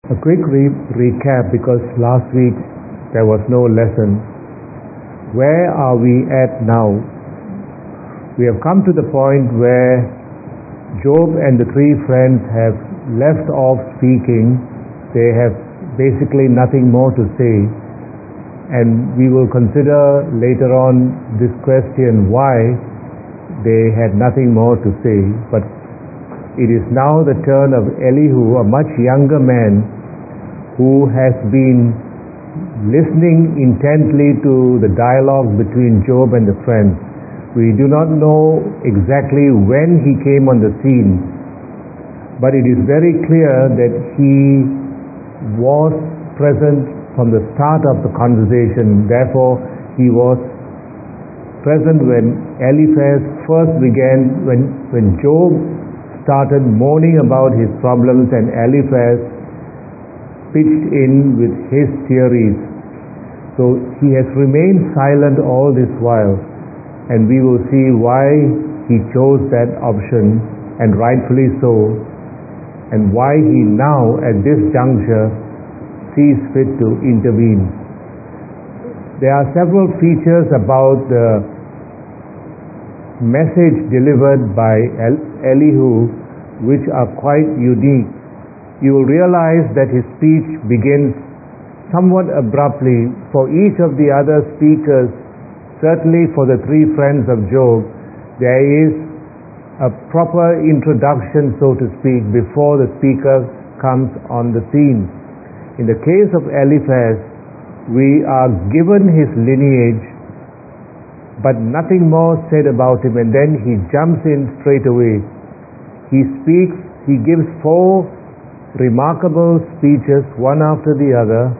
A quick recap because last week there was no lesson. Where are we at now? We have come to the point where Job and the three friends have left off speaking. They have basically nothing more to say. And we will consider later on this question why they had nothing more to say. But it is now the turn of Elihu, a much younger man who has been listening intently to the dialogue between Job and the friends. We do not know exactly when he came on the scene, but it is very clear that he was present from the start of the conversation. Therefore, he was present when Eliphaz first began, when Job started moaning about his problems and Eliphaz pitched in with his theories. So he has remained silent all this while, and we will see why he chose that option, and rightfully so, and why he now at this juncture sees fit to intervene. There are several features about the message delivered by Elihu which are quite unique. You will realize that his speech begins somewhat abruptly. For each of the other speakers, certainly for the three friends of Job, there is a proper introduction, so to speak, before the speaker comes on the scene. In the case of Eliphaz, we are given his lineage, but nothing more said about him, and then he jumps in straight away. He speaks, he gives four remarkable speeches, one after the other,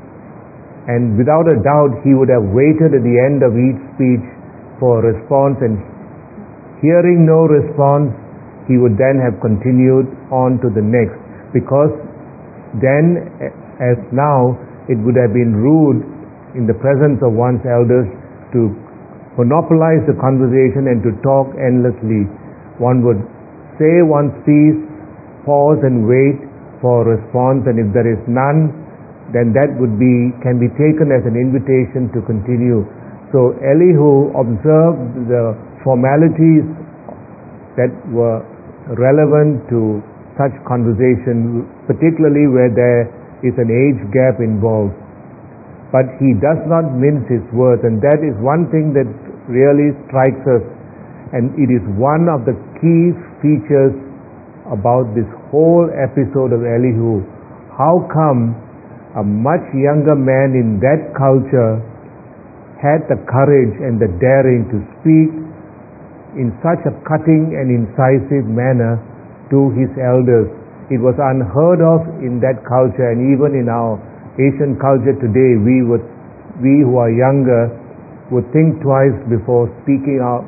and without a doubt he would have waited at the end of each speech for a response, and hearing no response, he would then have continued on to the next, because then, as now, it would have been rude in the presence of one's elders to monopolize the conversation and to talk endlessly. One would say one's piece, pause and wait for a response, and if there is none, then that can be taken as an invitation to continue. So Elihu observed the formalities that were relevant to such conversation, particularly where there is an age gap involved. But he does not mince his words, and that is one thing that really strikes us, and it is one of the key features about this whole episode of Elihu. How come a much younger man in that culture had the courage and the daring to speak in such a cutting and incisive manner to his elders? It was unheard of in that culture, and even in our Asian culture today, we who are younger would think twice before speaking out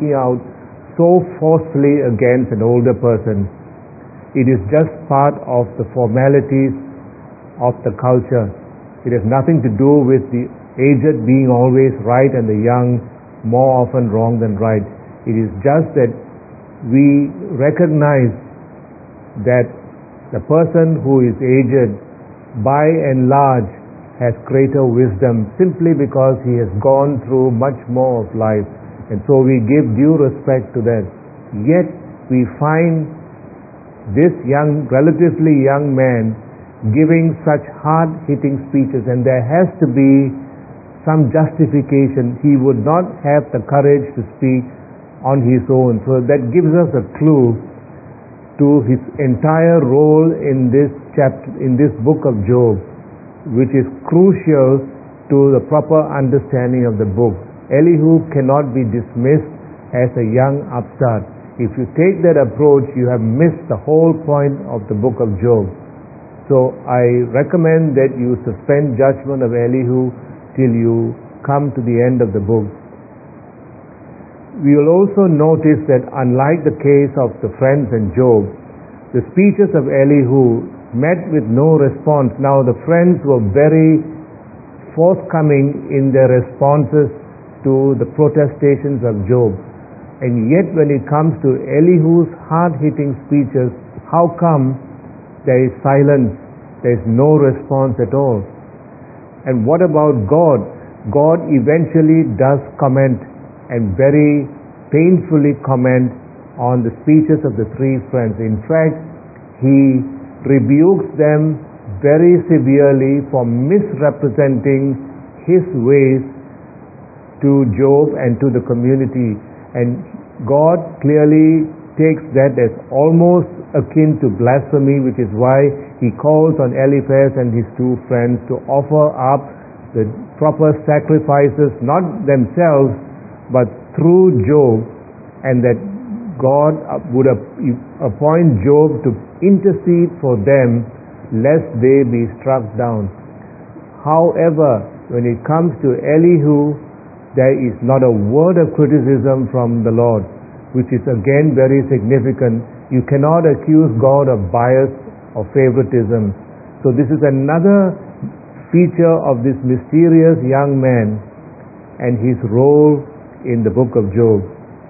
so forcefully against an older person. It is just part of the formalities of the culture. It has nothing to do with the aged being always right and the young more often wrong than right. It is just that we recognize that the person who is aged by and large has greater wisdom simply because he has gone through much more of life, and so we give due respect to that. Yet we find this relatively young man giving such hard-hitting speeches, and there has to be some justification. He would not have the courage to speak on his own. So that gives us a clue to his entire role in this chapter, in this book of Job, which is crucial to the proper understanding of the book. Elihu cannot be dismissed as a young upstart. If you take that approach, you have missed the whole point of the book of Job. So I recommend that you suspend judgment of Elihu till you come to the end of the book. We will also notice that unlike the case of the friends and Job, the speeches of Elihu met with no response. Now the friends were very forthcoming in their responses to the protestations of Job. And yet when it comes to Elihu's hard-hitting speeches, how come there is silence? There is no response at all. And what about God? God eventually does comment, and very painfully comment, on the speeches of the three friends. In fact, he rebukes them very severely for misrepresenting his ways to Job and to the community. And God clearly takes that as almost akin to blasphemy, which is why he calls on Eliphaz and his two friends to offer up the proper sacrifices, not themselves, but through Job, and that God would appoint Job to intercede for them lest they be struck down. However, when it comes to Elihu, there is not a word of criticism from the Lord, which is again very significant. You cannot accuse God of bias or favoritism. So this is another feature of this mysterious young man and his role in the book of Job.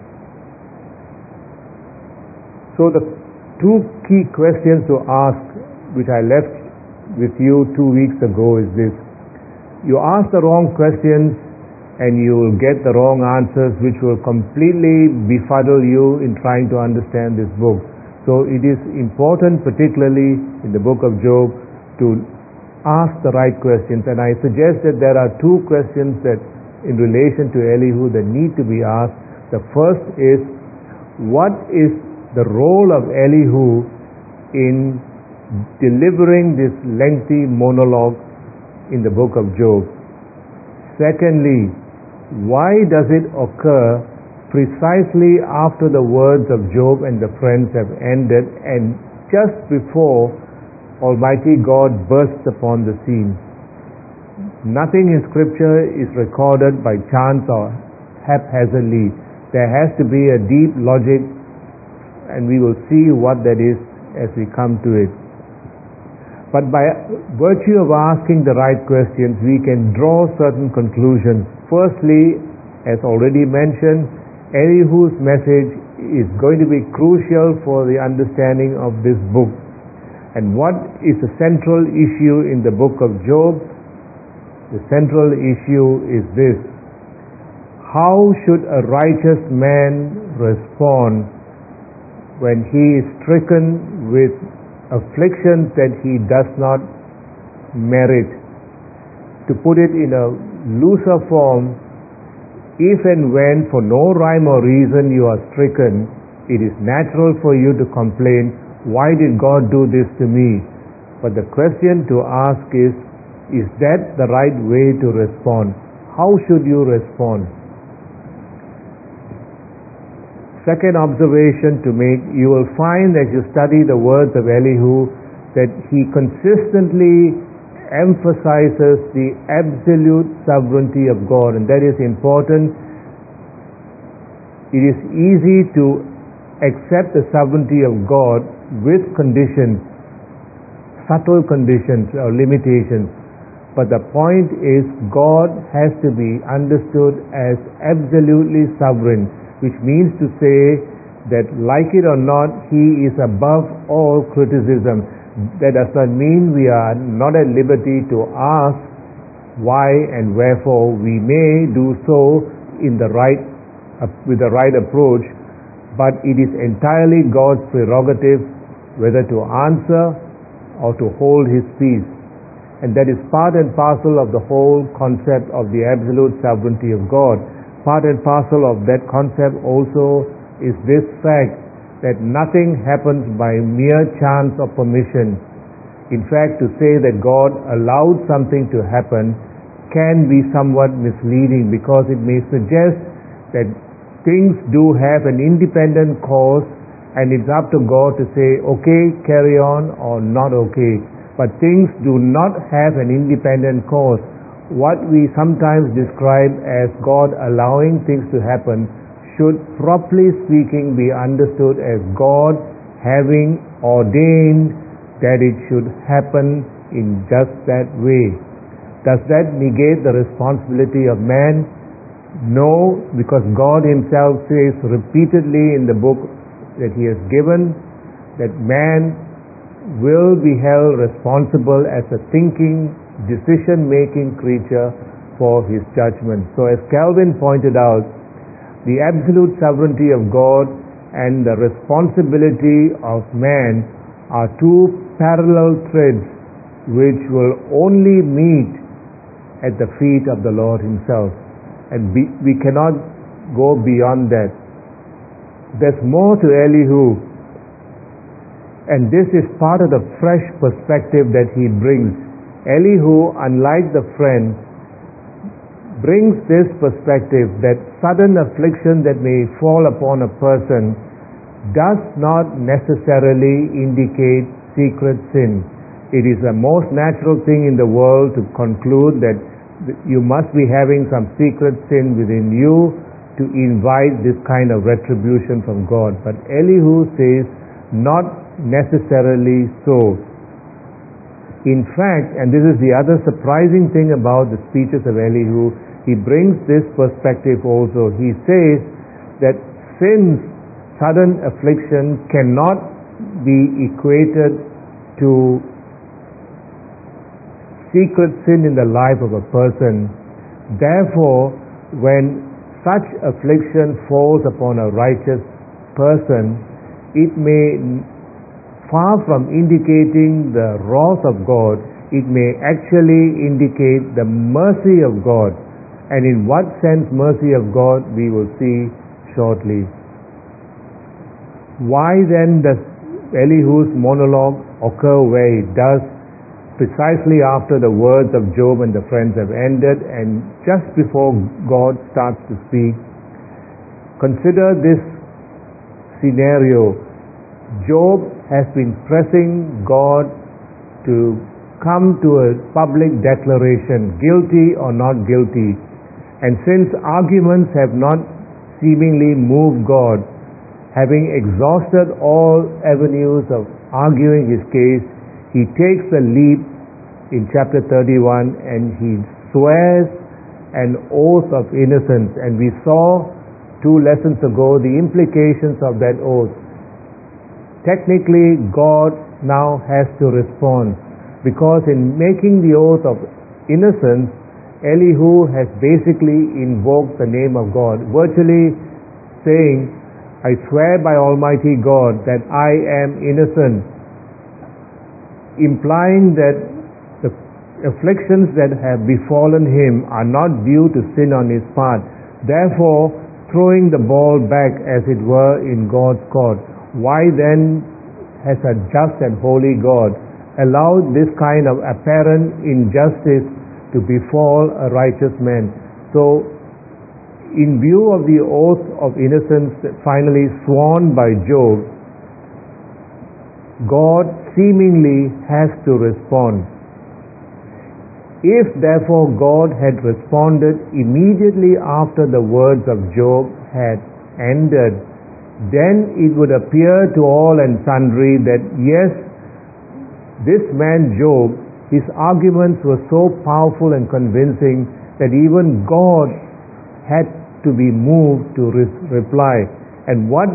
So the two key questions to ask, which I left with you 2 weeks ago, is this. You ask the wrong questions and you will get the wrong answers, which will completely befuddle you in trying to understand this book. So it is important, particularly in the book of Job, to ask the right questions. And I suggest that there are two questions that in relation to Elihu that need to be asked. The first is, what is the role of Elihu in delivering this lengthy monologue in the book of Job? Secondly, why does it occur precisely after the words of Job and the friends have ended and just before Almighty God bursts upon the scene? Nothing in Scripture is recorded by chance or haphazardly. There has to be a deep logic, and we will see what that is as we come to it. But by virtue of asking the right questions, we can draw certain conclusions. Firstly, as already mentioned, Elihu's message is going to be crucial for the understanding of this book. And what is the central issue in the book of Job? The central issue is this: how should a righteous man respond when he is stricken with afflictions that he does not merit? To put it in a looser form, if and when for no rhyme or reason you are stricken, it is natural for you to complain, why did God do this to me? But the question to ask is that the right way to respond? How should you respond? Second observation to make, you will find as you study the words of Elihu that he consistently emphasizes the absolute sovereignty of God, and that is important. It is easy to accept the sovereignty of God with conditions, subtle conditions or limitations. But the point is, God has to be understood as absolutely sovereign, which means to say that, like it or not, he is above all criticism. That does not mean we are not at liberty to ask why and wherefore. We may do so in with the right approach, but it is entirely God's prerogative whether to answer or to hold his peace. And that is part and parcel of the whole concept of the absolute sovereignty of God. Part and parcel of that concept also is this fact that nothing happens by mere chance or permission. In fact, to say that God allowed something to happen can be somewhat misleading, because it may suggest that things do have an independent cause and it's up to God to say, okay, carry on, or not okay. But things do not have an independent cause. What we sometimes describe as God allowing things to happen should, properly speaking, be understood as God having ordained that it should happen in just that way. Does that negate the responsibility of man? No, because God himself says repeatedly in the book that he has given that man will be held responsible as a thinking, decision-making creature for his judgment. So as Calvin pointed out, the absolute sovereignty of God and the responsibility of man are two parallel threads which will only meet at the feet of the Lord himself. And we cannot go beyond that. There's more to Elihu, and this is part of the fresh perspective that he brings. Elihu, unlike the friend, brings this perspective that sudden affliction that may fall upon a person does not necessarily indicate secret sin. It is the most natural thing in the world to conclude that you must be having some secret sin within you to invite this kind of retribution from God. But Elihu says, not necessarily so. In fact, and this is the other surprising thing about the speeches of Elihu, he brings this perspective also. He says that sin's sudden affliction cannot be equated to secret sin in the life of a person. Therefore, when such affliction falls upon a righteous person, it may, far from indicating the wrath of God, it may actually indicate the mercy of God. And in what sense mercy of God, we will see shortly. Why then does Elihu's monologue occur where it does, precisely after the words of Job and the friends have ended and just before God starts to speak? Consider this scenario. Job has been pressing God to come to a public declaration, guilty or not guilty. And since arguments have not seemingly moved God, having exhausted all avenues of arguing his case, he takes a leap in chapter 31 and he swears an oath of innocence. And we saw 2 lessons ago the implications of that oath. Technically, God now has to respond, because in making the oath of innocence, Elihu has basically invoked the name of God, virtually saying, I swear by Almighty God that I am innocent, implying that the afflictions that have befallen him are not due to sin on his part, therefore throwing the ball back, as it were, in God's court. Why then has a just and holy God allowed this kind of apparent injustice to befall a righteous man? So, in view of the oath of innocence finally sworn by Job, God seemingly has to respond. If therefore God had responded immediately after the words of Job had ended, then it would appear to all and sundry that yes, this man Job, his arguments were so powerful and convincing that even God had to be moved to reply. And what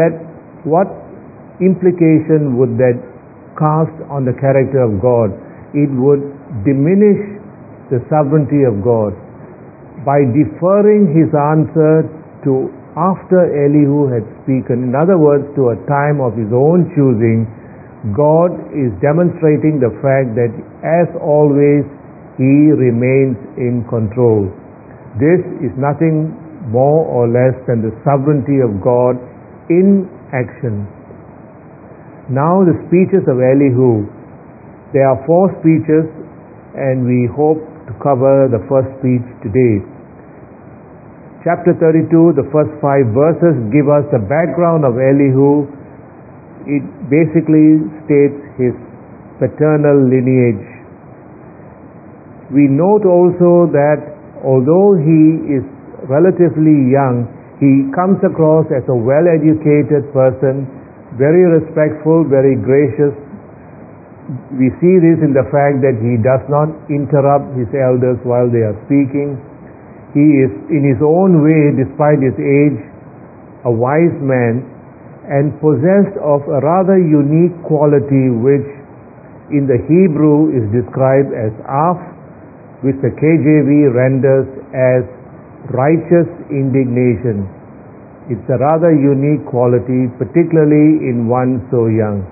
implication would that cast on the character of God? It would diminish the sovereignty of God. By deferring his answer to after Elihu had spoken, in other words, to a time of his own choosing, God is demonstrating the fact that, as always, he remains in control. This is nothing more or less than the sovereignty of God in action. Now the speeches of Elihu. There are 4 speeches, and we hope to cover the first speech today. Chapter 32, the first 5 verses give us the background of Elihu. It basically states his paternal lineage. We note also that although he is relatively young, he comes across as a well-educated person, very respectful, very gracious. We see this in the fact that he does not interrupt his elders while they are speaking. He is, in his own way, despite his age, a wise man and possessed of a rather unique quality which in the Hebrew is described as af, which the KJV renders as righteous indignation. It's a rather unique quality, particularly in one so young.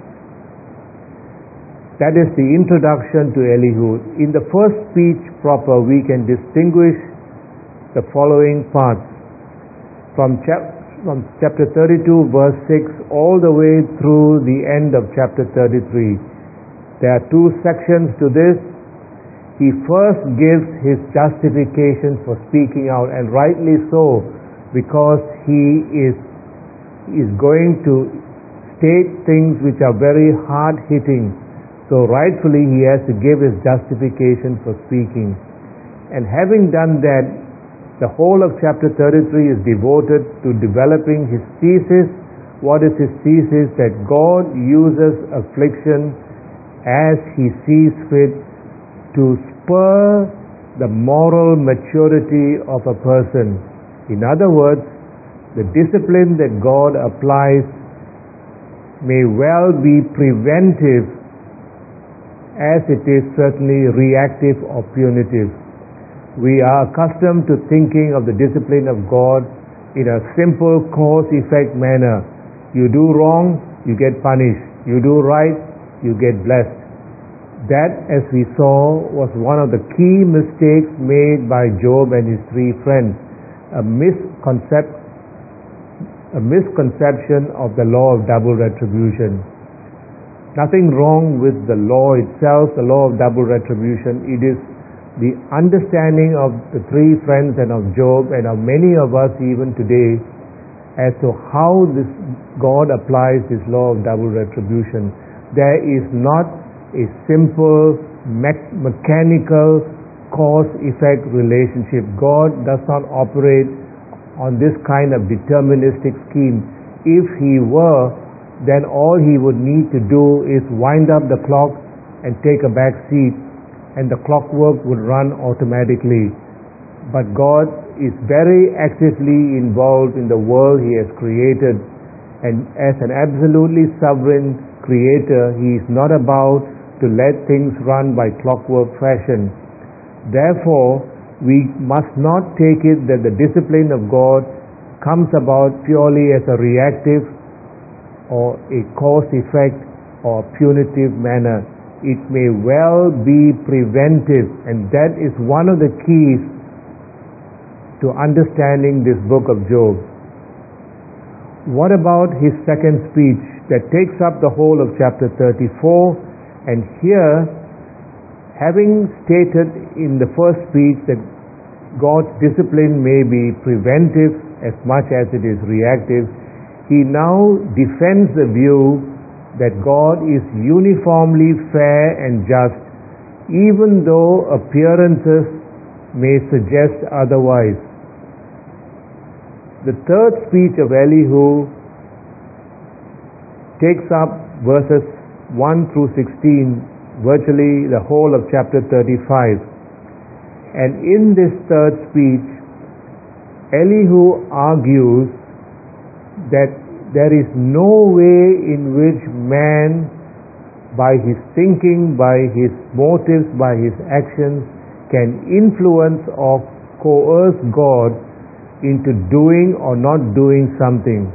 That is the introduction to Elihu. In the first speech proper, we can distinguish the following parts. From chapter 32, verse 6, all the way through the end of chapter 33. There are two sections to this. He first gives his justification for speaking out, and rightly so, because he is going to state things which are very hard-hitting. So rightfully he has to give his justification for speaking. And having done that, the whole of chapter 33 is devoted to developing his thesis. What is his thesis? That God uses affliction as he sees fit to spur the moral maturity of a person. In other words, the discipline that God applies may well be preventive, as it is certainly reactive or punitive. We are accustomed to thinking of the discipline of God in a simple cause-effect manner. You do wrong, you get punished. You do right, you get blessed. That, as we saw, was one of the key mistakes made by Job and his three friends. A misconception of the law of double retribution. Nothing wrong with the law itself, the law of double retribution. It is the understanding of the three friends and of Job and of many of us even today as to how this God applies this law of double retribution. There is not a simple mechanical cause-effect relationship. God does not operate on this kind of deterministic scheme. If he were, then all he would need to do is wind up the clock and take a back seat, and the clockwork would run automatically. But God is very actively involved in the world he has created, and as an absolutely sovereign creator, he is not about to let things run by clockwork fashion. Therefore, we must not take it that the discipline of God comes about purely as a reactive or a cause-effect or punitive manner. It may well be preventive, and that is one of the keys to understanding this book of Job. What about his second speech that takes up the whole of chapter 34? And here, having stated in the first speech that God's discipline may be preventive as much as it is reactive, he now defends the view that God is uniformly fair and just, even though appearances may suggest otherwise. The third speech of Elihu takes up verses 1 through 16, virtually the whole of chapter 35. And in this third speech, Elihu argues that there is no way in which man, by his thinking, by his motives, by his actions, can influence or coerce God into doing or not doing something.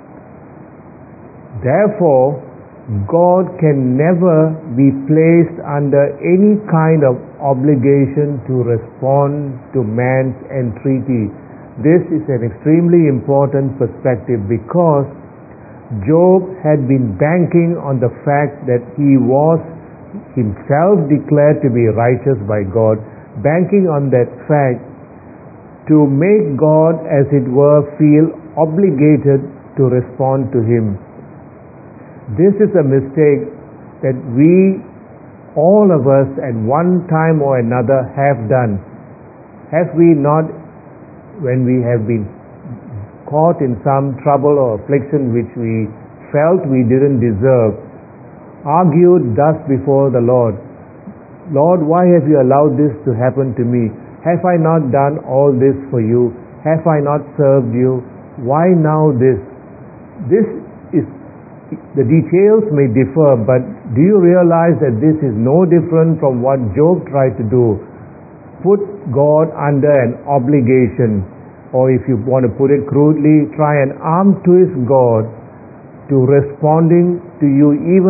Therefore, God can never be placed under any kind of obligation to respond to man's entreaty. This is an extremely important perspective, because Job had been banking on the fact that he was himself declared to be righteous by God, banking on that fact to make God, as it were, feel obligated to respond to him. This is a mistake that we, all of us, at one time or another have done. Have we not, when we have been caught in some trouble or affliction which we felt we didn't deserve, argued thus before the Lord: Lord, why have you allowed this to happen to me? Have I not done all this for you? Have I not served you? Why now this? This is The details may differ, but do you realize that this is no different from what Job tried to do? Put God under an obligation, or if you want to put it crudely, try and arm twist God to responding to you,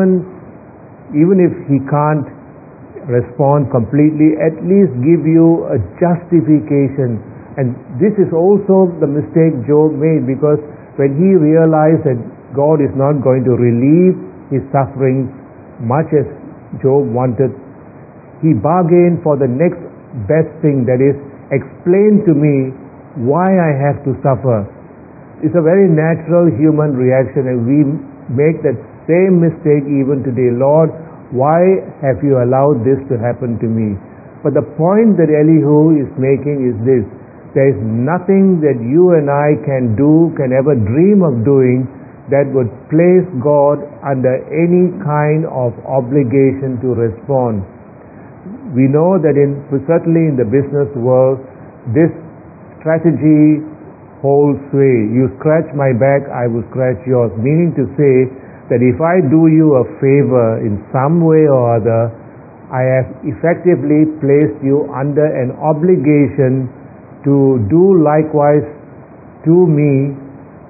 even if He can't respond completely, at least give you a justification. And this is also the mistake Job made, because when he realized that God is not going to relieve his suffering much as Job wanted, he bargained for the next best thing, that is, explain to me why I have to suffer. It's a very natural human reaction, and we make that same mistake even today. Lord, why have you allowed this to happen to me? But the point that Elihu is making is this: there is nothing that you and I can do, can ever dream of doing, that would place God under any kind of obligation to respond. We know that certainly in the business world, this strategy holds sway. You scratch my back, I will scratch yours. Meaning to say that if I do you a favor in some way or other, I have effectively placed you under an obligation to do likewise to me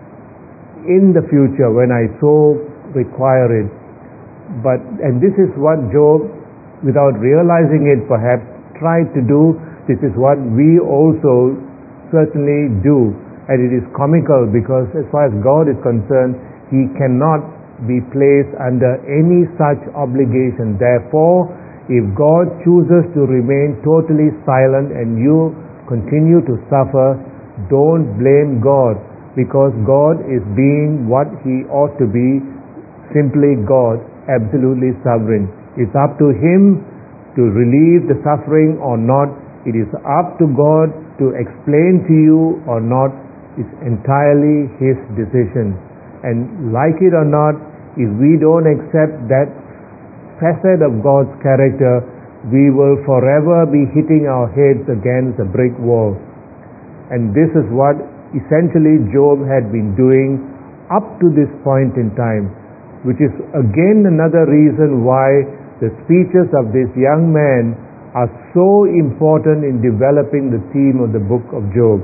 in the future when I so require it. And this is what Job, without realizing it perhaps, tried to do. This is what we also certainly do. And it is comical, because as far as God is concerned, He cannot be placed under any such obligation. Therefore, if God chooses to remain totally silent and you continue to suffer, don't blame God, because God is being what He ought to be, simply God, absolutely sovereign. It's up to Him to relieve the suffering or not. It is up to God to explain to you or not. It's entirely His decision. And like it or not, if we don't accept that facet of God's character, we will forever be hitting our heads against a brick wall. And this is what essentially Job had been doing up to this point in time, which is again another reason why the speeches of this young man are so important in developing the theme of the book of Job.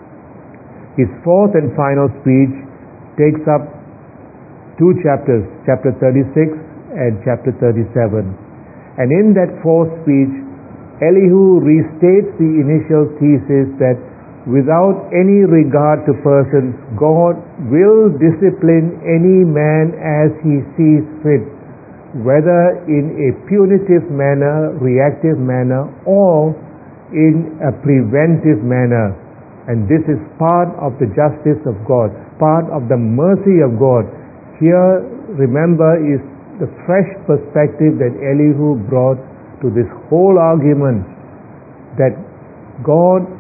His fourth and final speech takes up two chapters, chapter 36 and chapter 37. And in that fourth speech, Elihu restates the initial thesis that without any regard to persons, God will discipline any man as He sees fit, whether in a punitive manner, reactive manner, or in a preventive manner. And this is part of the justice of God, part of the mercy of God. Here, remember, is the fresh perspective that Elihu brought to this whole argument, that God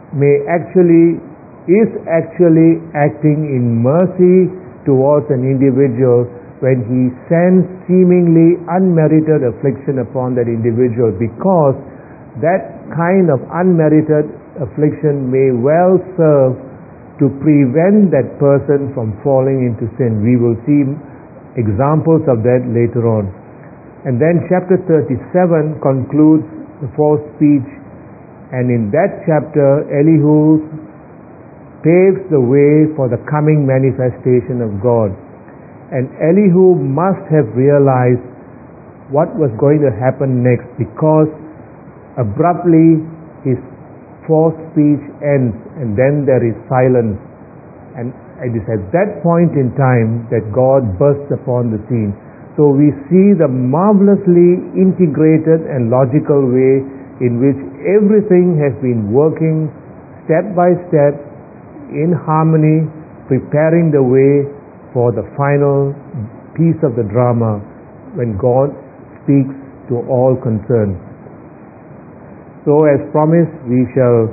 is actually acting in mercy towards an individual when He sends seemingly unmerited affliction upon that individual, because that kind of unmerited affliction may well serve to prevent that person from falling into sin. We will see examples of that later on. And then chapter 37 concludes the fourth speech. And in that chapter, Elihu paves the way for the coming manifestation of God. And Elihu must have realized what was going to happen next, because abruptly his fourth speech ends, and then there is silence. And it is at that point in time that God bursts upon the scene. So we see the marvelously integrated and logical way in which everything has been working step by step in harmony, preparing the way for the final piece of the drama when God speaks to all concerned. So as promised, we shall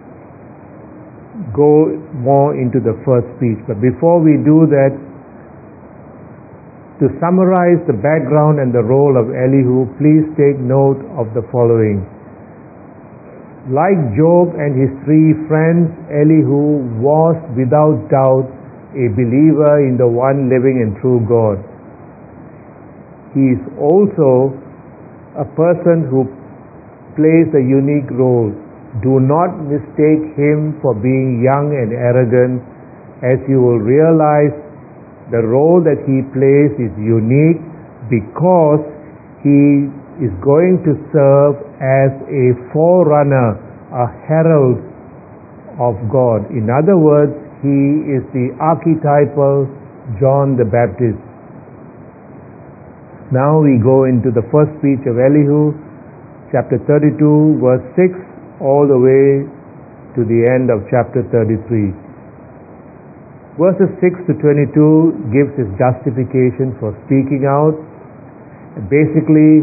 go more into the first speech. But before we do that, to summarize the background and the role of Elihu, please take note of the following. Like Job and his three friends, Elihu was without doubt a believer in the one living and true God. he is also a person who plays a unique role. Do not mistake him for being young and arrogant, as you will realize the role that he plays is unique because he is going to serve as a forerunner, a herald of God. In other words, he is the archetypal John the Baptist. Now we go into the first speech of Elihu, chapter 32, verse 6, all the way to the end of chapter 33. Verses 6 to 22 gives his justification for speaking out. Basically,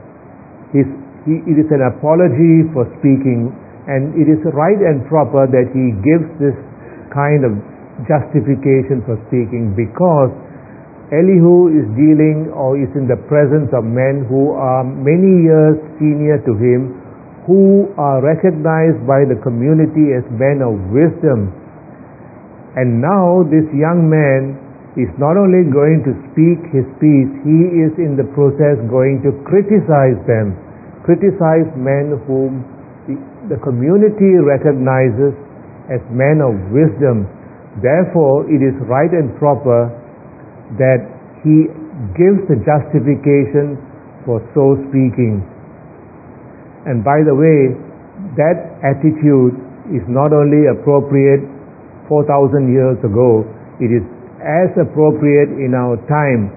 it is an apology for speaking, and it is right and proper that he gives this kind of justification for speaking, because Elihu is dealing or is in the presence of men who are many years senior to him, who are recognized by the community as men of wisdom. And now this young man is not only going to speak his piece, he is in the process going to criticize them, criticize men whom the community recognizes as men of wisdom. Therefore, it is right and proper that he gives the justification for so speaking. And by the way, that attitude is not only appropriate 4,000 years ago, it is as appropriate in our time.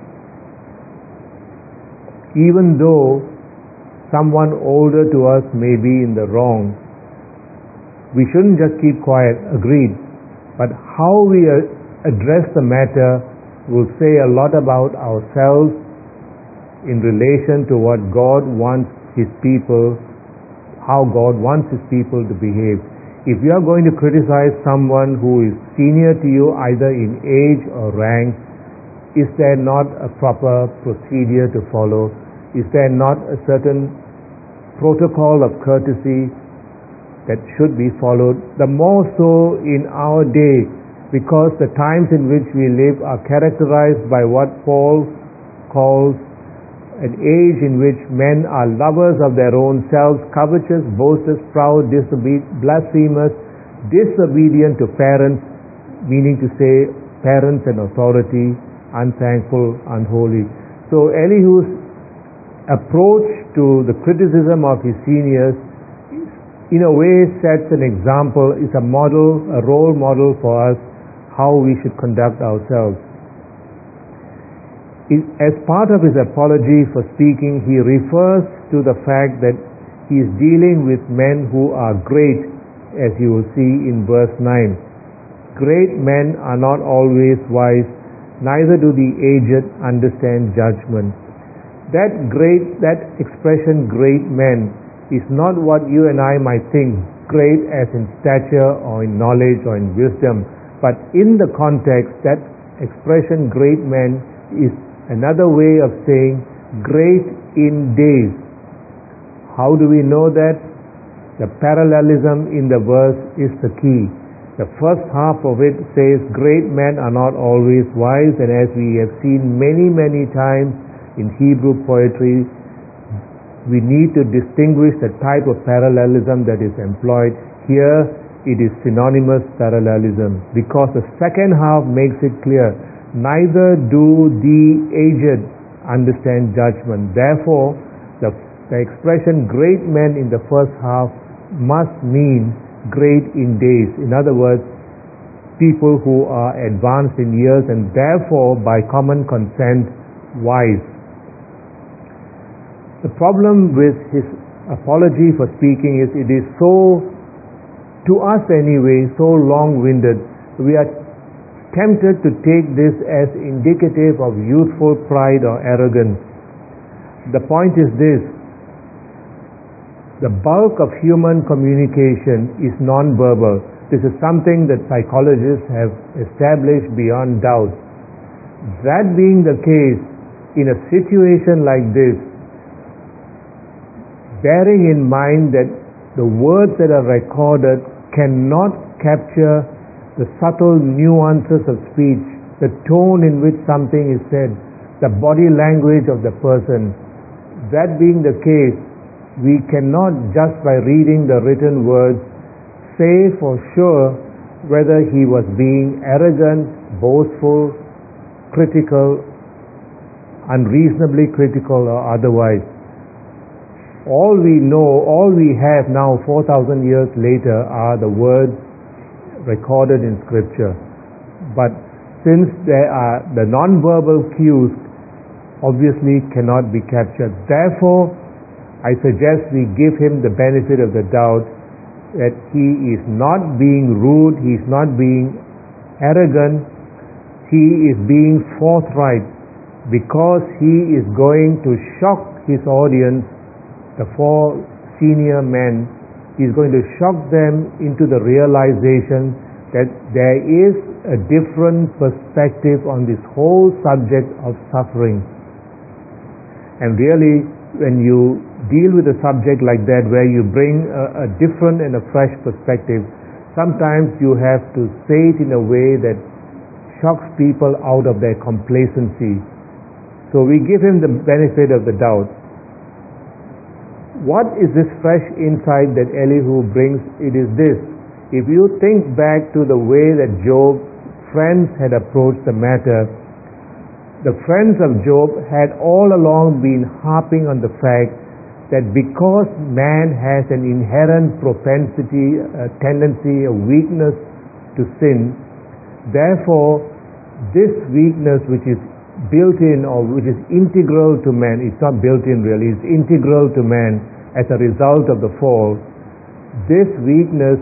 Even though someone older to us may be in the wrong, we shouldn't just keep quiet, agreed. But how we address the matter will say a lot about ourselves in relation to what God wants His people, how God wants His people to behave. If you are going to criticize someone who is senior to you, either in age or rank, is there not a proper procedure to follow? Is there not a certain protocol of courtesy that should be followed? The more so in our day, because the times in which we live are characterized by what Paul calls an age in which men are lovers of their own selves, covetous, boasters, proud, blasphemous, disobedient to parents, meaning to say parents and authority, unthankful, unholy. So Elihu's approach to the criticism of his seniors in a way sets an example, is a model, a role model for us, how we should conduct ourselves. As part of his apology for speaking, he refers to the fact that he is dealing with men who are great, as you will see in verse 9. Great men are not always wise, neither do the aged understand judgment. That expression, great men, is not what you and I might think, great as in stature or in knowledge or in wisdom. But in the context, that expression, great men, is another way of saying great in days. How do we know that? The parallelism in the verse is the key. The first half of it says, great men are not always wise, and as we have seen many, many times in Hebrew poetry, we need to distinguish the type of parallelism that is employed. Here, it is synonymous parallelism, because the second half makes it clear, neither do the aged understand judgment. Therefore, the expression great men in the first half must mean great in days. In other words, people who are advanced in years and therefore by common consent wise. The problem with his apology for speaking is it is so, to us anyway, so long-winded. We are tempted to take this as indicative of youthful pride or arrogance. The point is this: the bulk of human communication is non-verbal. This is something that psychologists have established beyond doubt. That being the case, in a situation like this, bearing in mind that the words that are recorded cannot capture the subtle nuances of speech, the tone in which something is said, the body language of the person. That being the case, we cannot just by reading the written words say for sure whether he was being arrogant, boastful, critical, unreasonably critical, or otherwise. All we know, all we have now 4,000 years later are the words recorded in Scripture. But since there are the non-verbal cues obviously cannot be captured. Therefore, I suggest we give him the benefit of the doubt that he is not being rude, he is not being arrogant, he is being forthright because he is going to shock his audience, the four senior men. He is going to shock them into the realization that there is a different perspective on this whole subject of suffering. And really, when you deal with a subject like that where you bring a different and a fresh perspective, sometimes you have to say it in a way that shocks people out of their complacency. So we give him the benefit of the doubt. What is this fresh insight that Elihu brings? It is this. If you think back to the way that Job's friends had approached the matter, the friends of Job had all along been harping on the fact that because man has an inherent propensity, a tendency, a weakness to sin, therefore this weakness which is built in or which is integral to man, it's not built in really, it's integral to man as a result of the fall, this weakness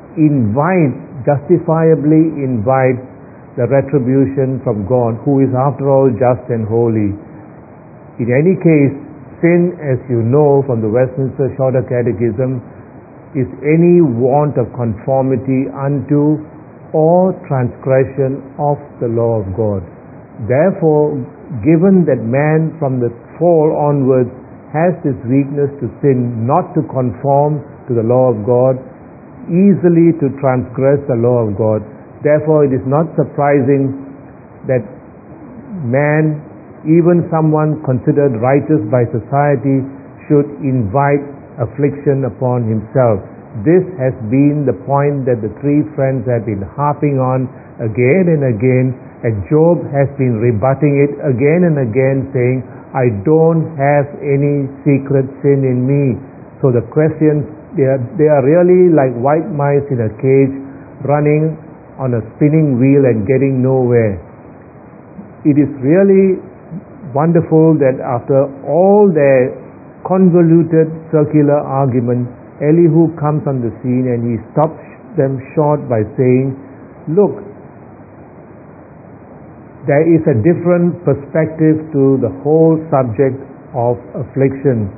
justifiably invites the retribution from God, who is after all just and holy. In any case, sin, as you know from the Westminster Shorter Catechism, is any want of conformity unto or transgression of the law of God. Therefore, given that man from the fall onwards has this weakness to sin, not to conform to the law of God, easily to transgress the law of God, therefore it is not surprising that man, even someone considered righteous by society, should invite affliction upon himself. This has been the point that the three friends have been harping on again and again, and Job has been rebutting it again and again, saying, I don't have any secret sin in me. So the questions, they are really like white mice in a cage running on a spinning wheel and getting nowhere. It is really wonderful that after all their convoluted circular argument, Elihu comes on the scene and he stops them short by saying, look, there is a different perspective to the whole subject of affliction.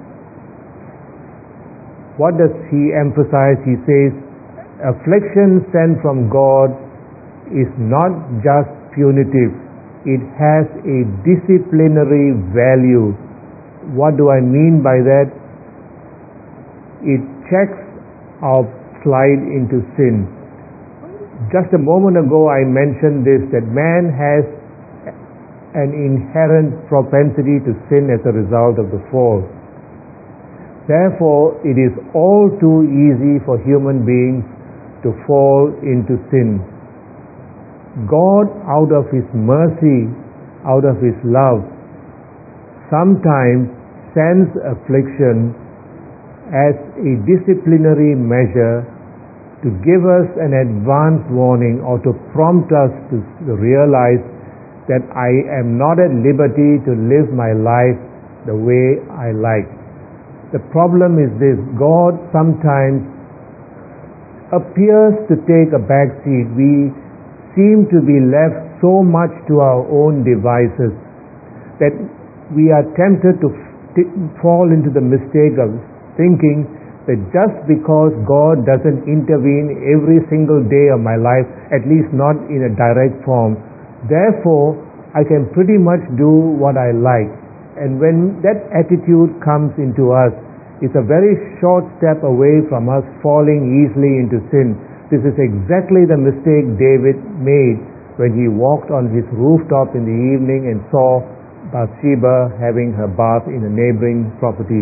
What does he emphasize? He says, affliction sent from God is not just punitive. It has a disciplinary value. What do I mean by that? It checks our slide into sin. Just a moment ago I mentioned this, that man has an inherent propensity to sin as a result of the fall. Therefore, it is all too easy for human beings to fall into sin. God, out of His mercy, out of His love, sometimes sends affliction as a disciplinary measure to give us an advance warning or to prompt us to realize that I am not at liberty to live my life the way I like. The problem is this: God sometimes appears to take a back seat. We seem to be left so much to our own devices that we are tempted to fall into the mistake of thinking that just because God doesn't intervene every single day of my life, at least not in a direct form, therefore I can pretty much do what I like. And when that attitude comes into us, it's a very short step away from us falling easily into sin. This is exactly the mistake David made when he walked on his rooftop in the evening and saw Bathsheba having her bath in a neighboring property.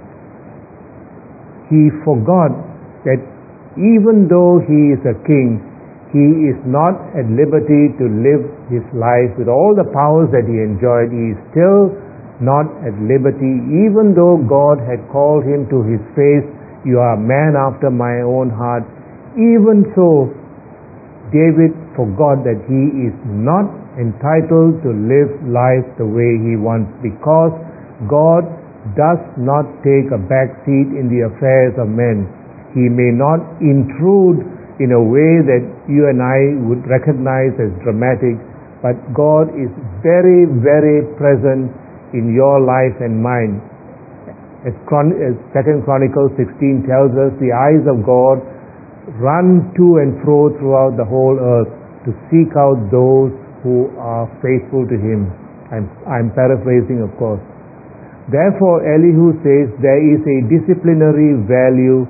He forgot that even though he is a king, he is not at liberty to live his life with all the powers that he enjoyed. He is still not at liberty, even though God had called him to his face, "You are a man after my own heart." Even so, David forgot that he is not entitled to live life the way he wants, because God does not take a back seat in the affairs of men. He may not intrude in a way that you and I would recognize as dramatic, but God is very, very present in your life and mine. As 2 Chronicles 16 tells us, the eyes of God run to and fro throughout the whole earth to seek out those who are faithful to him. I'm paraphrasing, of course. Therefore, Elihu says there is a disciplinary value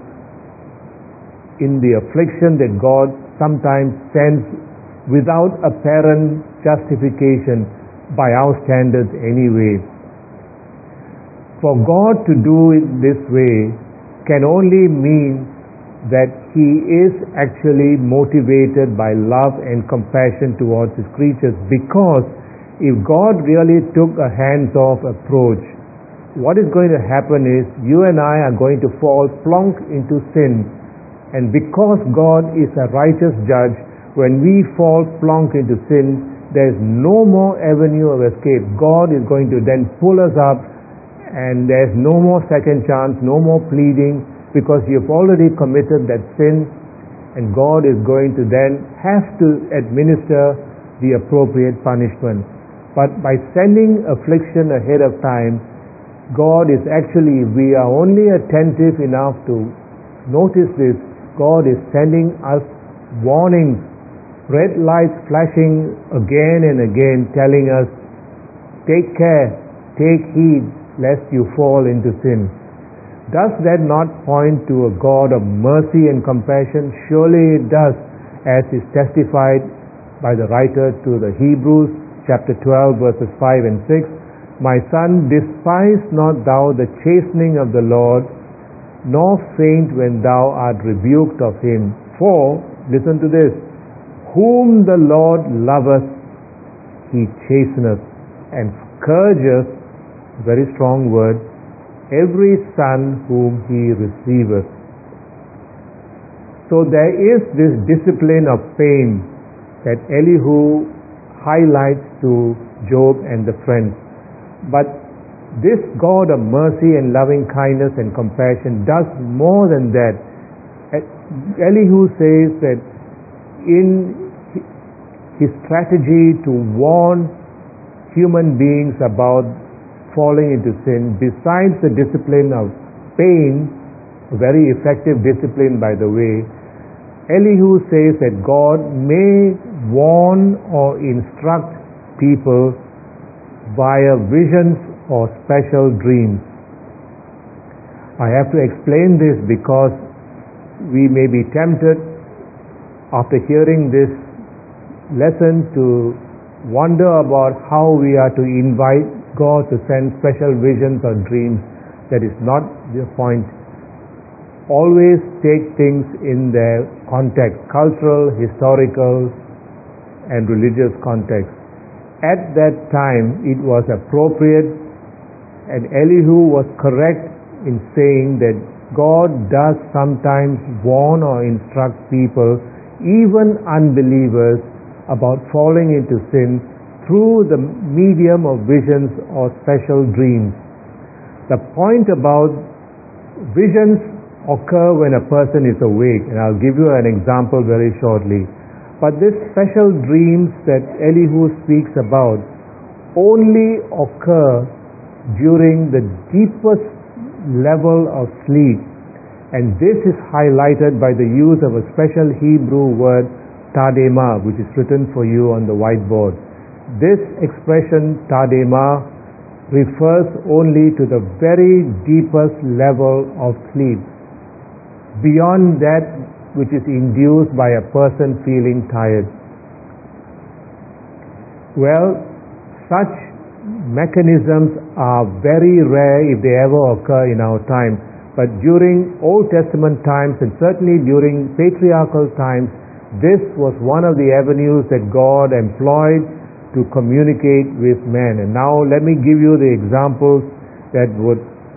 in the affliction that God sometimes sends without apparent justification by our standards anyway. For God to do it this way can only mean that he is actually motivated by love and compassion towards his creatures, because if God really took a hands-off approach, what is going to happen is you and I are going to fall plonk into sin. And because God is a righteous judge, when we fall plonk into sin, there is no more avenue of escape. God is going to then pull us up, and there is no more second chance, no more pleading, because you've already committed that sin, and God is going to then have to administer the appropriate punishment. But by sending affliction ahead of time, God is actually, we are only attentive enough to notice this, God is sending us warnings, red lights flashing again and again, telling us, take care, take heed, lest you fall into sin. Does that not point to a God of mercy and compassion? Surely it does, as is testified by the writer to the Hebrews, chapter 12, verses 5 and 6. My son, despise not thou the chastening of the Lord, nor faint when thou art rebuked of him. For, listen to this, whom the Lord loveth, he chasteneth, and scourgeth, very strong word, every son whom he receiveth. So there is this discipline of pain that Elihu highlights to Job and the friends. But this God of mercy and loving kindness and compassion does more than that. Elihu says that in his strategy to warn human beings about falling into sin, besides the discipline of pain, a very effective discipline by the way, Elihu says that God may warn or instruct people via visions or special dreams. I have to explain this because we may be tempted after hearing this lesson to wonder about how we are to invite God to send special visions or dreams. That is not the point. Always take things in their context, cultural, historical, and religious context. At that time, it was appropriate, and Elihu was correct in saying that God does sometimes warn or instruct people, even unbelievers, about falling into sin through the medium of visions or special dreams. The point about visions occur when a person is awake, and I'll give you an example very shortly. But these special dreams that Elihu speaks about only occur during the deepest level of sleep, and this is highlighted by the use of a special Hebrew word, tadema, which is written for you on the whiteboard. This expression, tadema, refers only to the very deepest level of sleep, beyond that which is induced by a person feeling tired. Well, such mechanisms are very rare if they ever occur in our time. But during Old Testament times, and certainly during patriarchal times, this was one of the avenues that God employed to communicate with men. And now let me give you the examples that would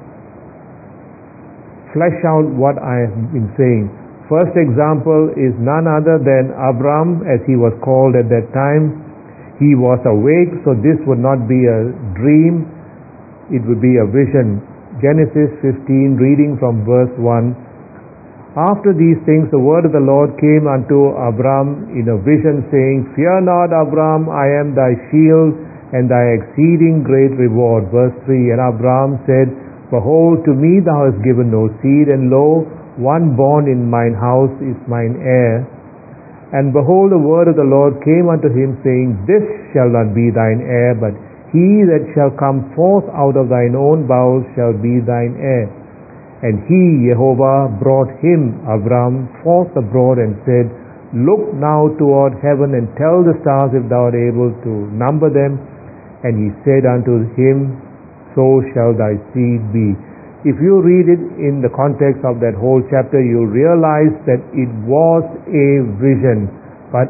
flesh out what I have been saying. First example is none other than Abram, as he was called at that time. He was awake, so this would not be a dream, it would be a vision. Genesis 15, reading from verse 1. After these things the word of the Lord came unto Abram in a vision, saying, Fear not, Abram, I am thy shield and thy exceeding great reward. Verse 3. And Abram said, Behold, to me thou hast given no seed, and lo, one born in mine house is mine heir. And behold, the word of the Lord came unto him, saying, This shall not be thine heir, but he that shall come forth out of thine own bowels shall be thine heir. And he, Jehovah, brought him, Abram, forth abroad, and said, Look now toward heaven, and tell the stars if thou art able to number them. And he said unto him, So shall thy seed be. If you read it in the context of that whole chapter, you'll realize that it was a vision. But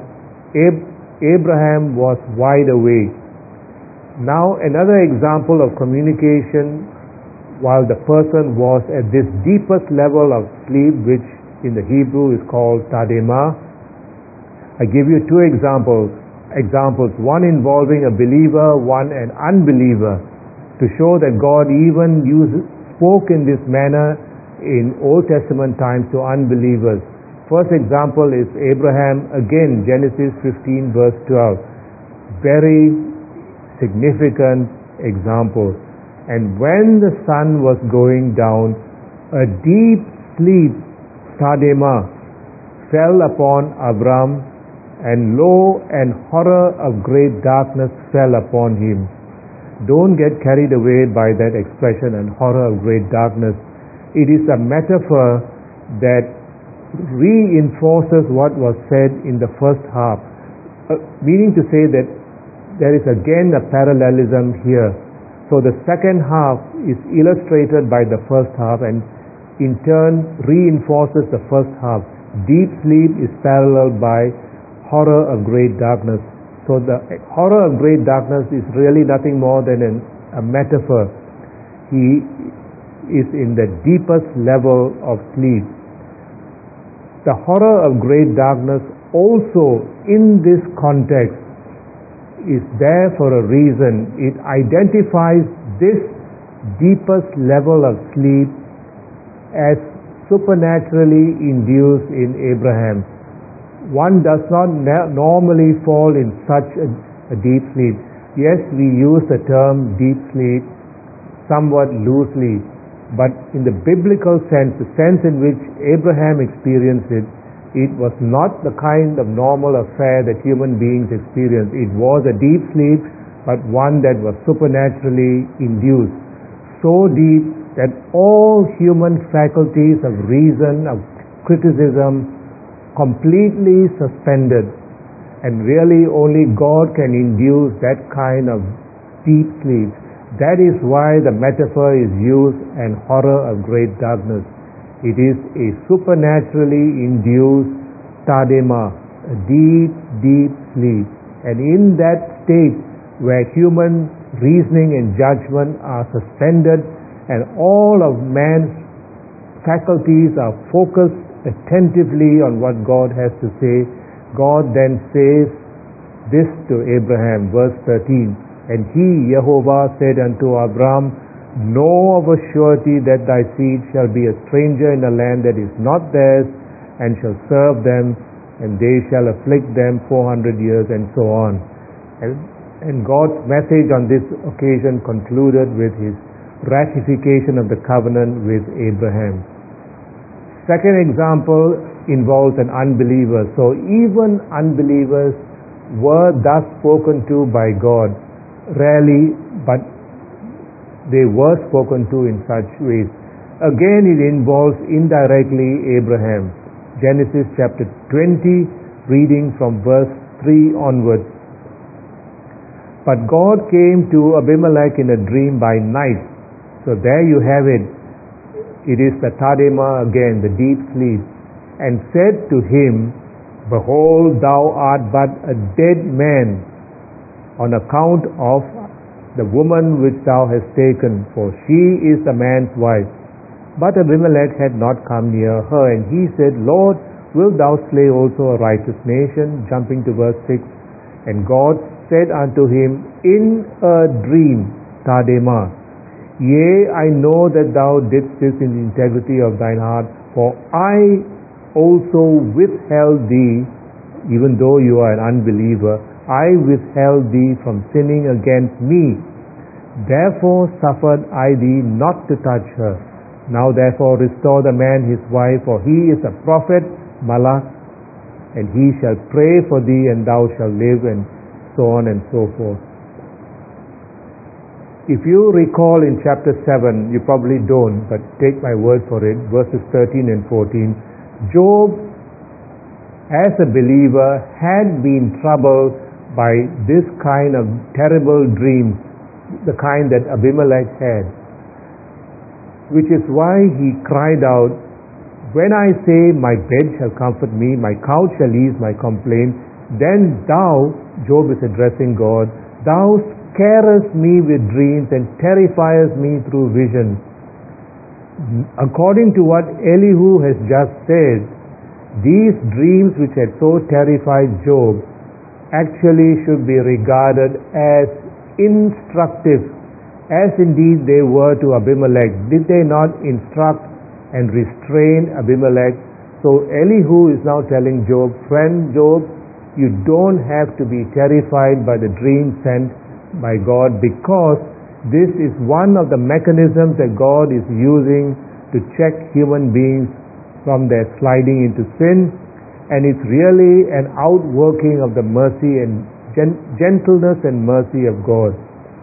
Abraham was wide awake. Now another example of communication while the person was at this deepest level of sleep, which in the Hebrew is called tadema. I give you two examples, one involving a believer, one an unbeliever, to show that God even spoke in this manner in Old Testament times to unbelievers. First example is Abraham, again Genesis 15 verse 12. Very significant example. And when the sun was going down, a deep sleep, tadema, fell upon Abram, and lo, an horror of great darkness fell upon him. Don't get carried away by that expression, and horror of great darkness. It is a metaphor that reinforces what was said in the first half, meaning to say that there is again a parallelism here. So the second half is illustrated by the first half and in turn reinforces the first half. Deep sleep is paralleled by horror of great darkness. So the horror of great darkness is really nothing more than a metaphor. He is in the deepest level of sleep. The horror of great darkness also in this context is there for a reason. It identifies this deepest level of sleep as supernaturally induced in Abraham. One does not normally fall in such a deep sleep. Yes, we use the term deep sleep somewhat loosely, but in the biblical sense, the sense in which Abraham experienced it, it was not the kind of normal affair that human beings experience. It was a deep sleep, but one that was supernaturally induced. So deep that all human faculties of reason, of criticism, completely suspended. And really only God can induce that kind of deep sleep. That is why the metaphor is used, and horror of great darkness. It is a supernaturally induced tadema, a deep, deep sleep. And in that state where human reasoning and judgment are suspended and all of man's faculties are focused attentively on what God has to say, God then says this to Abraham, verse 13. And he, Jehovah, said unto Abram, Know of a surety that thy seed shall be a stranger in a land that is not theirs, and shall serve them, and they shall afflict them 400 years, and so on. And God's message on this occasion concluded with his ratification of the covenant with Abraham. Second example involves an unbeliever. So even unbelievers were thus spoken to by God. Rarely, but they were spoken to in such ways. Again, it involves indirectly Abraham. Genesis chapter 20, reading from verse 3 onwards. But God came to Abimelech in a dream by night. So there you have it. It is the Tadema again, the deep sleep. And said to him, Behold, thou art but a dead man on account of the woman which thou hast taken, for she is the man's wife. But Abimelech had not come near her, and he said, Lord, wilt thou slay also a righteous nation? Jumping to verse 6. And God said unto him in a dream, Tadema, Yea, I know that thou didst this in the integrity of thine heart, for I also withheld thee, even though you are an unbeliever, I withheld thee from sinning against me. Therefore suffered I thee not to touch her. Now therefore restore the man his wife, for he is a prophet, Malach, and he shall pray for thee, and thou shalt live, and so on and so forth. If you recall in chapter 7, you probably don't, but take my word for it, verses 13 and 14, Job, as a believer, had been troubled by this kind of terrible dreams, the kind that Abimelech had, which is why he cried out, When I say, my bed shall comfort me, my couch shall ease my complaint, then thou, Job is addressing God, thou scarest me with dreams and terrifiest me through visions. According to what Elihu has just said, these dreams which had so terrified Job actually should be regarded as instructive, as indeed they were to Abimelech. Did they not instruct and restrain Abimelech? So Elihu is now telling Job, friend Job, you don't have to be terrified by the dream sent by God, because this is one of the mechanisms that God is using to check human beings from their sliding into sin, and it's really an outworking of the mercy and gentleness and mercy of God.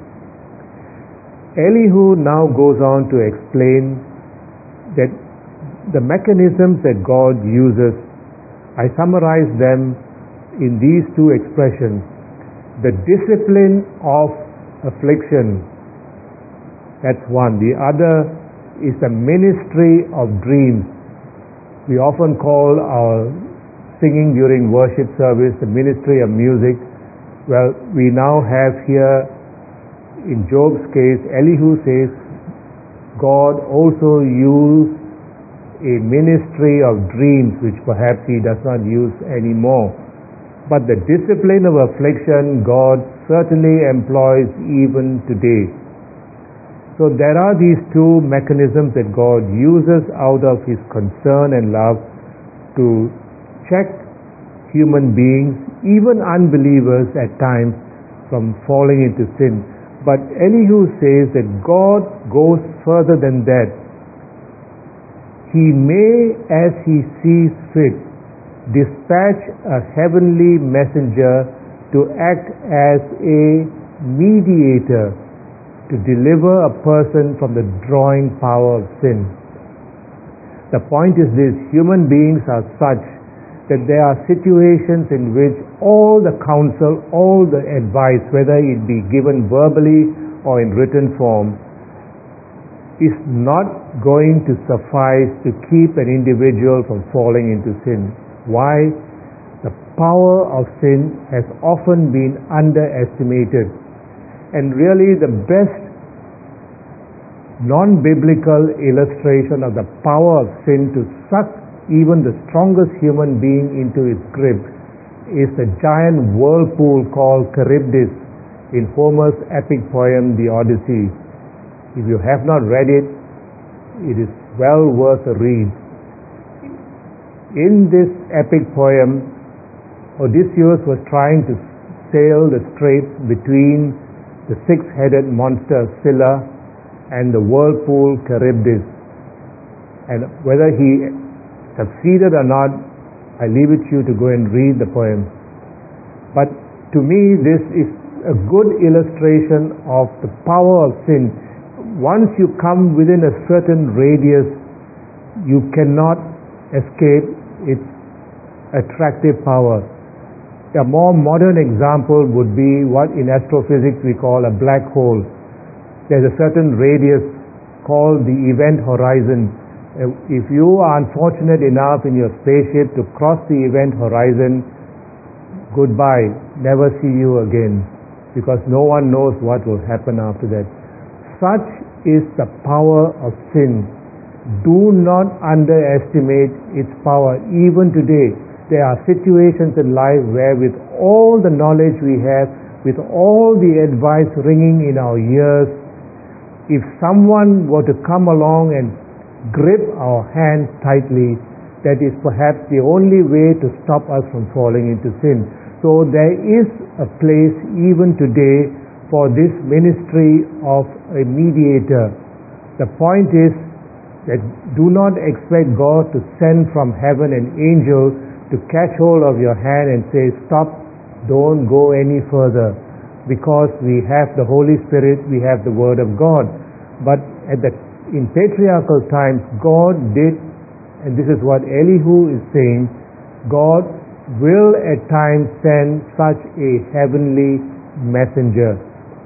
Elihu now goes on to explain that the mechanisms that God uses, I summarize them in these two expressions. The discipline of affliction, that's one. The other is the ministry of dreams. We often call our singing during worship service the ministry of music. Well, we now have here, in Job's case, Elihu says, God also used a ministry of dreams, which perhaps he does not use anymore. But the discipline of affliction God certainly employs even today. So there are these two mechanisms that God uses out of His concern and love to check human beings, even unbelievers at times, from falling into sin. But Elihu says that God goes further than that. He may, as He sees fit, dispatch a heavenly messenger to act as a mediator to deliver a person from the drawing power of sin. The point is this: human beings are such that there are situations in which all the counsel, all the advice, whether it be given verbally or in written form, is not going to suffice to keep an individual from falling into sin. Why? The power of sin has often been underestimated. And really the best non-biblical illustration of the power of sin to suck even the strongest human being into its grip is the giant whirlpool called Charybdis in Homer's epic poem, The Odyssey. If you have not read it, it is well worth a read. In this epic poem, Odysseus was trying to sail the straits between the six-headed monster Scylla and the whirlpool Charybdis. And whether he succeeded or not, I leave it to you to go and read the poem. But to me, this is a good illustration of the power of sin. Once you come within a certain radius, you cannot escape its attractive power. A more modern example would be what in astrophysics we call a black hole. There's a certain radius called the event horizon. If you are unfortunate enough in your spaceship to cross the event horizon, goodbye, never see you again, because no one knows what will happen after that. Such is the power of sin. Do not underestimate its power. Even today, there are situations in life where with all the knowledge we have, with all the advice ringing in our ears, if someone were to come along and grip our hands tightly, that is perhaps the only way to stop us from falling into sin. So there is a place even today for this ministry of a mediator. The point is that do not expect God to send from heaven an angel to catch hold of your hand and say, stop, don't go any further, because we have the Holy Spirit, we have the Word of God. But in patriarchal times, God did, and this is what Elihu is saying, God will at times send such a heavenly messenger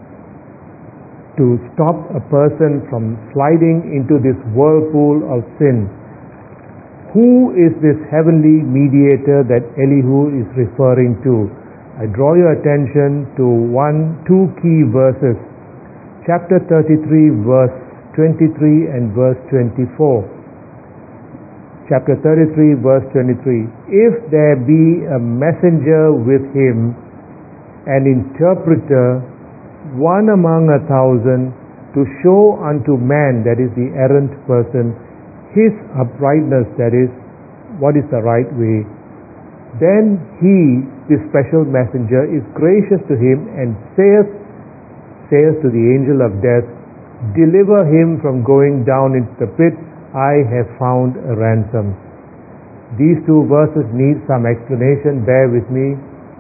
to stop a person from sliding into this whirlpool of sin. Who is this heavenly mediator that Elihu is referring to? I draw your attention to two key verses. Chapter 33, verse 23 and verse 24. Chapter 33, verse 23. If there be a messenger with him, an interpreter, one among 1,000, to show unto man, that is the errant person, his uprightness, that is, what is the right way, then he, this special messenger, is gracious to him and saith to the angel of death, deliver him from going down into the pit, I have found a ransom. These two verses need some explanation, bear with me.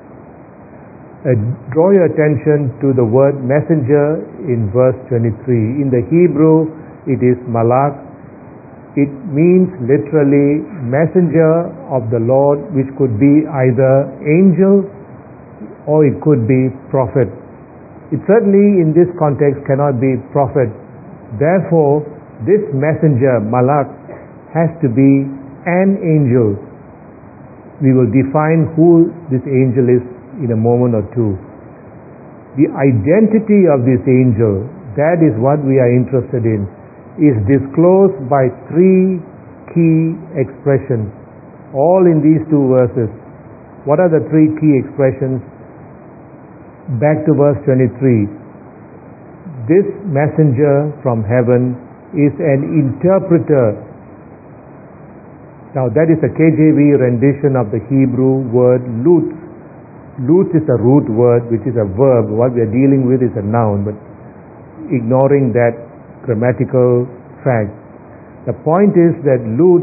Draw your attention to the word messenger in verse 23. In the Hebrew, it is malak. It means literally messenger of the Lord, which could be either angel or it could be prophet. It certainly in this context cannot be prophet. Therefore, this messenger, malak, has to be an angel. We will define who this angel is in a moment or two. The identity of this angel, that is what we are interested in, is disclosed by three key expressions, all in these two verses. What are the three key expressions? Back to verse 23. This messenger from heaven is an interpreter. Now that is a KJV rendition of the Hebrew word lut. Lut is a root word, which is a verb. What we are dealing with is a noun, but ignoring that grammatical fact. The point is that lut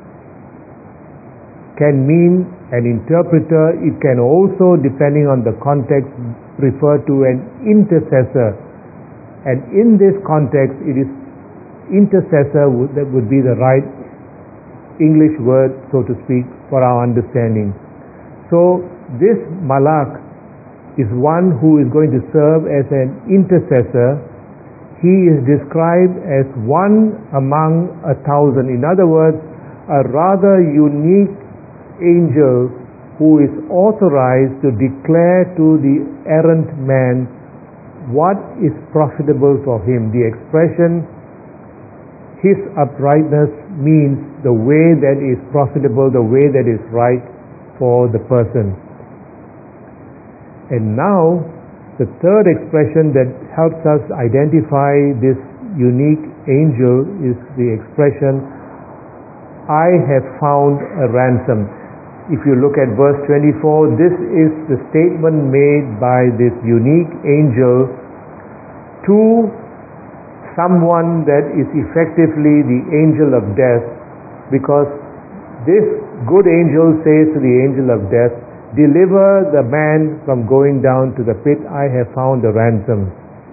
can mean an interpreter. It can also, depending on the context, refer to an intercessor. And in this context, it is intercessor that would be the right English word, so to speak, for our understanding. So this malak is one who is going to serve as an intercessor. He is described as one among 1,000. In other words, a rather unique angel who is authorized to declare to the errant man what is profitable for him. The expression, his uprightness, means the way that is profitable, the way that is right for the person. And now, the third expression that helps us identify this unique angel is the expression, I have found a ransom. If you look at verse 24, this is the statement made by this unique angel to someone that is effectively the angel of death, because this good angel says to the angel of death, deliver the man from going down to the pit, I have found a ransom.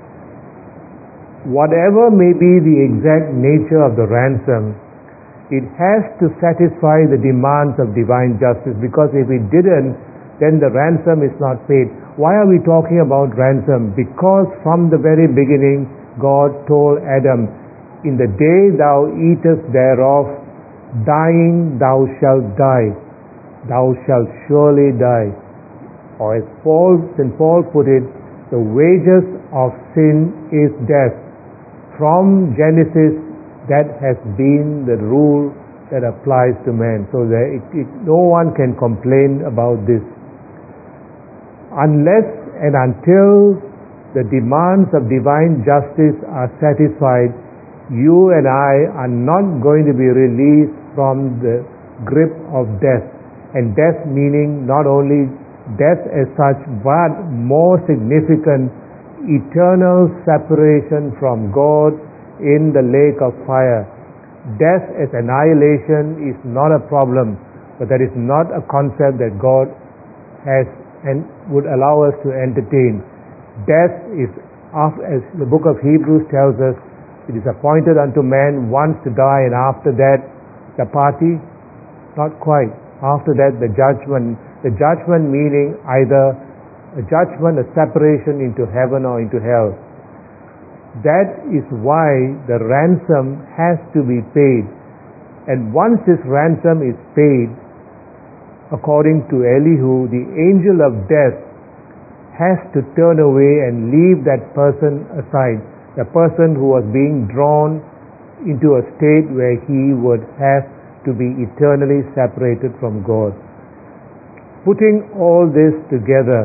Whatever may be the exact nature of the ransom, it has to satisfy the demands of divine justice, because if it didn't, then the ransom is not paid. Why are we talking about ransom? Because from the very beginning, God told Adam, in the day thou eatest thereof, dying thou shalt die. Thou shalt surely die. Or as St. Paul put it, the wages of sin is death. From Genesis, that has been the rule that applies to man. So no one can complain about this. Unless and until the demands of divine justice are satisfied, you and I are not going to be released from the grip of death. And death meaning not only death as such, but more significant, eternal separation from God in the lake of fire. Death as annihilation is not a problem, but that is not a concept that God has and would allow us to entertain. Death is, as the book of Hebrews tells us, it is appointed unto man once to die, and after that the party? Not quite. After that the judgment. The judgment meaning either a judgment, a separation into heaven or into hell. That is why the ransom has to be paid. And once this ransom is paid, according to Elihu, the angel of death has to turn away and leave that person aside, the person who was being drawn into a state where he would have to be eternally separated from God. Putting all this together,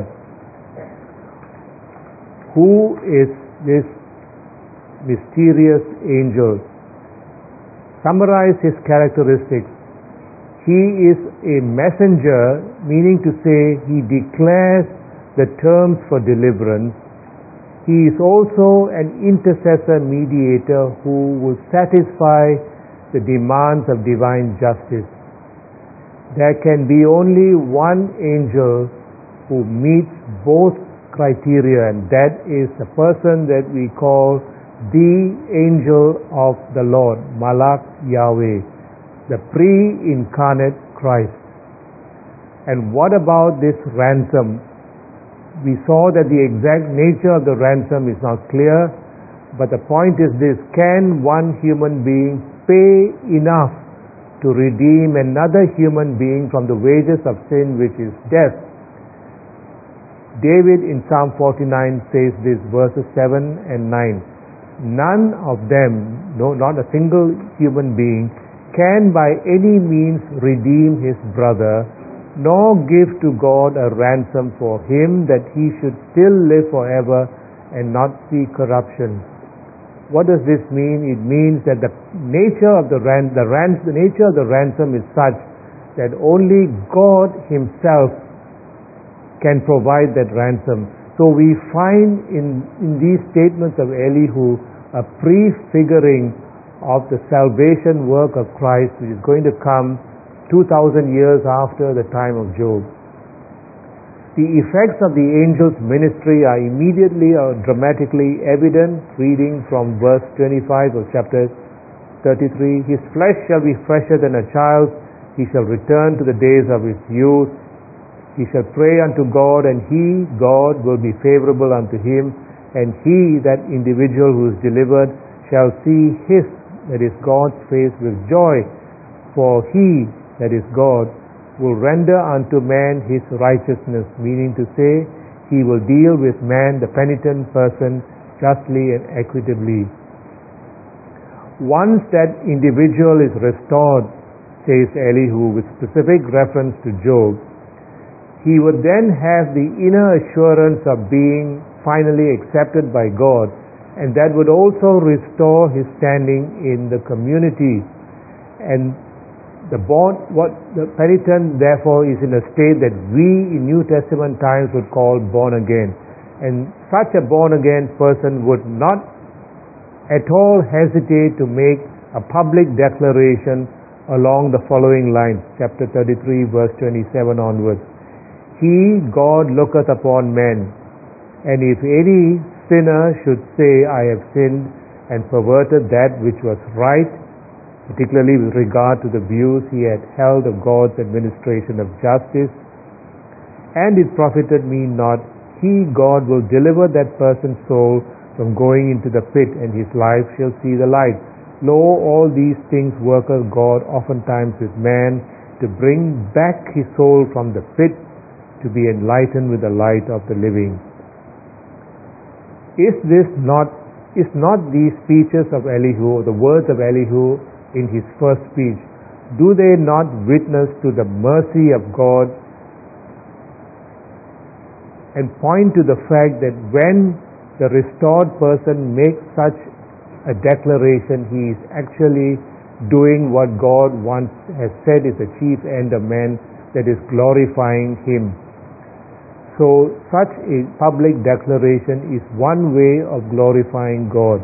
who is this mysterious angel? Summarize his characteristics. He is a messenger, meaning to say he declares the terms for deliverance. He is also an intercessor mediator who will satisfy the demands of divine justice. There can be only one angel who meets both criteria, and that is the person that we call the angel of the Lord, Malach Yahweh, the pre-incarnate Christ. And what about this ransom? We saw that the exact nature of the ransom is not clear, but the point is this: can one human being pay enough to redeem another human being from the wages of sin, which is death? David in Psalm 49 says this, verses 7 and 9. None of them, no, not a single human being, can by any means redeem his brother, nor give to God a ransom for him, that he should still live forever and not see corruption. What does this mean? It means that the nature of the nature of the ransom is such that only God himself can provide that ransom. So we find in these statements of Elihu a prefiguring of the salvation work of Christ, which is going to come 2,000 years after the time of Job. The effects of the angel's ministry are immediately or dramatically evident, reading from verse 25 of chapter 33. His flesh shall be fresher than a child's, he shall return to the days of his youth. He shall pray unto God, and he, God, will be favorable unto him, and he, that individual who is delivered, shall see his, that is God's face, with joy, for he, that is God, will render unto man his righteousness, meaning to say, he will deal with man, the penitent person, justly and equitably. Once that individual is restored, says Elihu, with specific reference to Job, he would then have the inner assurance of being finally accepted by God, and that would also restore his standing in the community. And the penitent therefore is in a state that we in New Testament times would call born again. And such a born again person would not at all hesitate to make a public declaration along the following lines, chapter 33 verse 27 onwards. He, God, looketh upon men, and if any sinner should say, I have sinned and perverted that which was right, particularly with regard to the views he had held of God's administration of justice, and it profited me not. He, God, will deliver that person's soul from going into the pit, and his life shall see the light. Lo, all these things worketh God oftentimes with man, to bring back his soul from the pit, to be enlightened with the light of the living. Is not these speeches of Elihu, the words of Elihu in his first speech, do they not witness to the mercy of God and point to the fact that when the restored person makes such a declaration, he is actually doing what God once has said is the chief end of man, that is glorifying him. So such a public declaration is one way of glorifying God.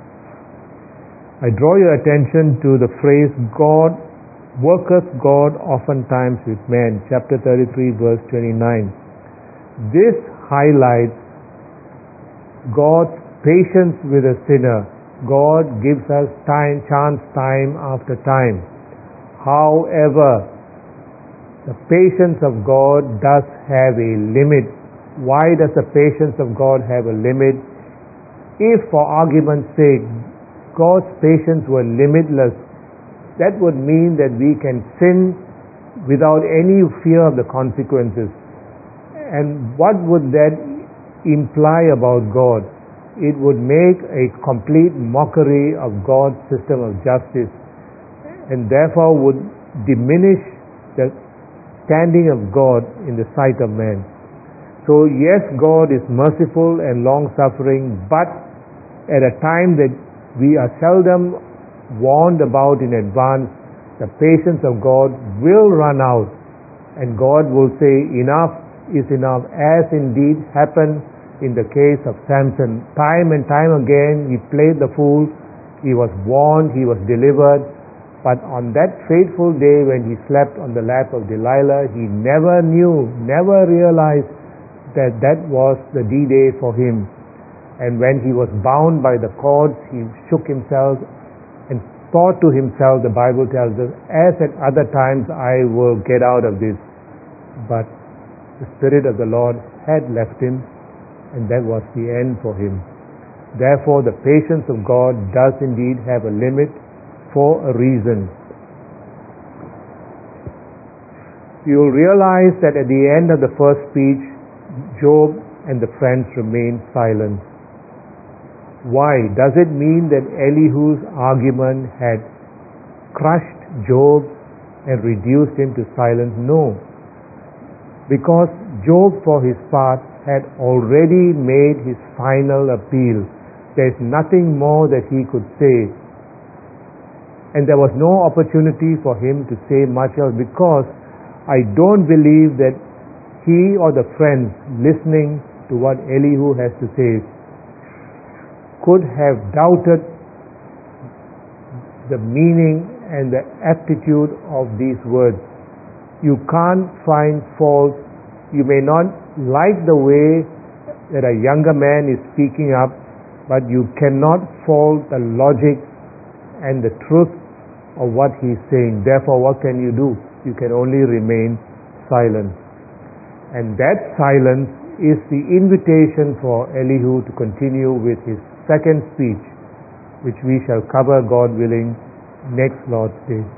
I draw your attention to the phrase, God worketh God oftentimes with men, chapter 33 verse 29. This highlights God's patience with a sinner. God gives us chance time after time. However, the patience of God does have a limit. Why does the patience of God have a limit? If, for argument's sake, God's patience were limitless, that would mean that we can sin without any fear of the consequences. And what would that imply about God? It would make a complete mockery of God's system of justice, and therefore would diminish the standing of God in the sight of man. So yes, God is merciful and long-suffering, but at a time that we are seldom warned about in advance, the patience of God will run out, and God will say enough is enough, as indeed happened in the case of Samson. Time and time again he played the fool, he was warned, he was delivered, but on that fateful day when he slept on the lap of Delilah, he never knew, never realized that that was the D-Day for him. And when he was bound by the cords, he shook himself and thought to himself, the Bible tells us, as at other times I will get out of this. But the Spirit of the Lord had left him, and that was the end for him. Therefore, the patience of God does indeed have a limit for a reason. You will realize that at the end of the first speech, Job and the friends remained silent. Why? Does it mean that Elihu's argument had crushed Job and reduced him to silence? No. Because Job, for his part, had already made his final appeal. There is nothing more that he could say. And there was no opportunity for him to say much else, because I don't believe that he or the friends listening to what Elihu has to say could have doubted the meaning and the aptitude of these words. You can't find fault. You may not like the way that a younger man is speaking up, but you cannot fault the logic and the truth of what he's saying. Therefore, what can you do? You can only remain silent. And that silence is the invitation for Elihu to continue with his second speech, which we shall cover, God willing, next Lord's Day.